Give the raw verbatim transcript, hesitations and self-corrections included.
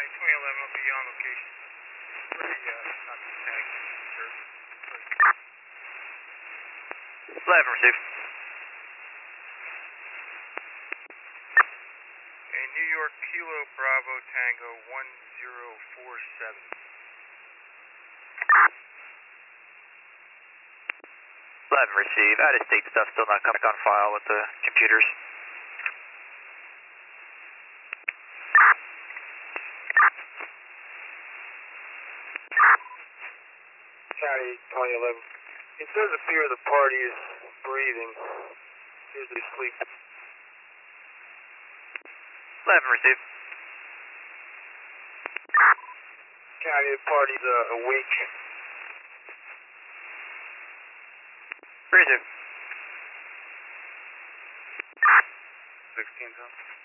twenty eleven will be on location for the uh, not the tag, sir. eleven received. A New York Kilo Bravo Tango one zero four seven. eleven received. Out of state stuff still not coming on file with the computers. County twenty eleven. It does appear the party is breathing. Appears they sleep. eleven received. County, the party's uh, awake. Received. sixteen, huh?